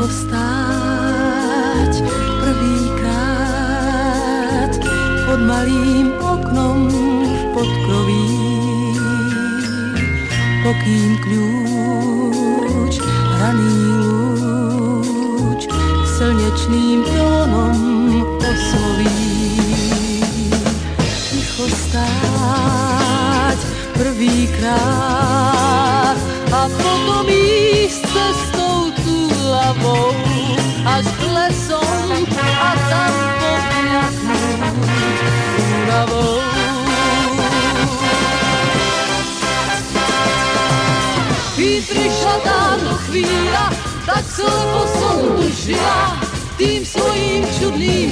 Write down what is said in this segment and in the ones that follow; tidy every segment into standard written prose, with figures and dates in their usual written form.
ticho stáť prvýkrát pod malým oknom v podkroví, pokým kľúč hraný lúč slnečným tónom osloví. Ticho stáť prvýkrát a potom ísť cestou túlavou až k lesom a tam pokľaknúť únavou. Kým prišla táto chvíľa, tak slepo som tužila tým svojím čudným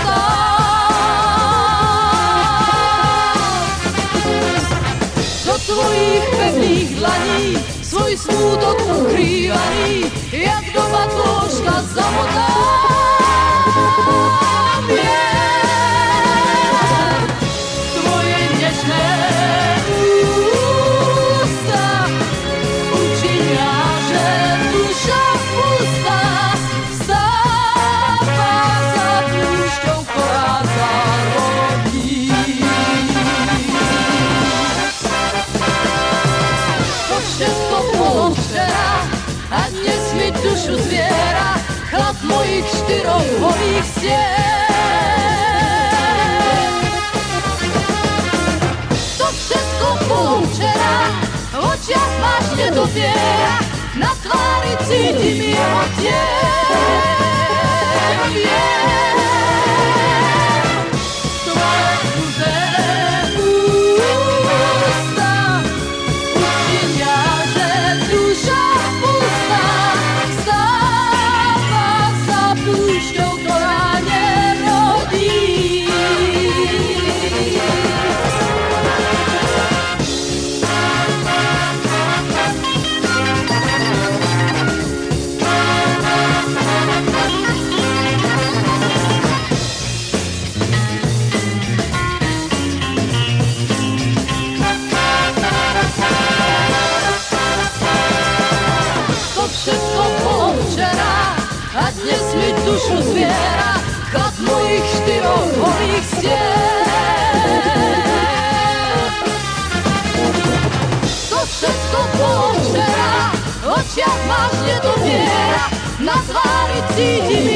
samotám. Do tvojich pevných dlaní svoj smútok ukrývaný, jak do batôžka zamotám. Tvoje nežné ústa učinia, že duša pustá stáva za púšťou, ktorá zarodí. To všetko bolo včera a dnes mi dušu zviera chlad mojich 4 holých stien. To všetko bolo včera, v očiach máš nedoviera, na tvári cítim jeho tieň. Tvoje skúsené ústa učinia, že duša pustá stáva za púšťou, ktorá nerodí. To všetko bolo včera a dnes mi dušu zviera chlad mojich 4 holých stien. To všetko bolo včera, v očiach máš nedoviera, na tvári cítim